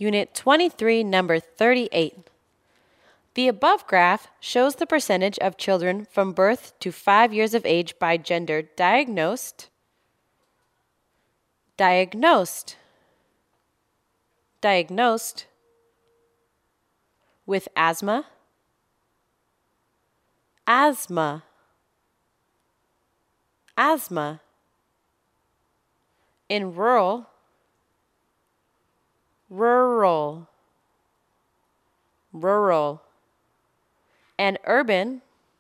Unit 23, number 38. The above graph shows the percentage of children from birth to 5 years of age by gender diagnosed with asthma, in rural, and urban,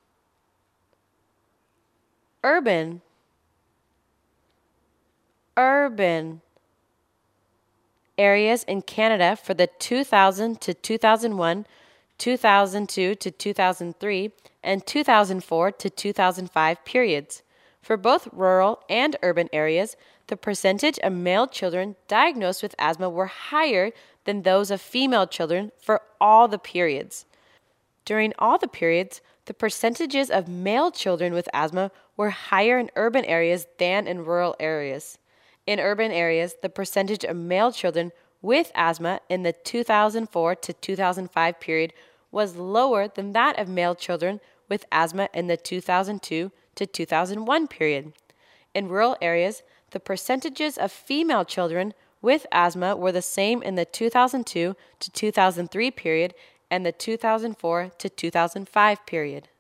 areas in Canada for the 2000 to 2001, 2002 to 2003, and 2004 to 2005 periods. For both rural and urban areas, the percentage of male children diagnosed with asthma were higher than those of female children for all the periods. During all the periods, the percentages of male children with asthma were higher in urban areas than in rural areas. In urban areas, the percentage of male children with asthma in the 2004 to 2005 period was lower than that of male children with asthma in the 2002 to 2001 period. In rural areas, the percentages of female children with asthma were the same in the 2002 to 2003 period and the 2004 to 2005 period.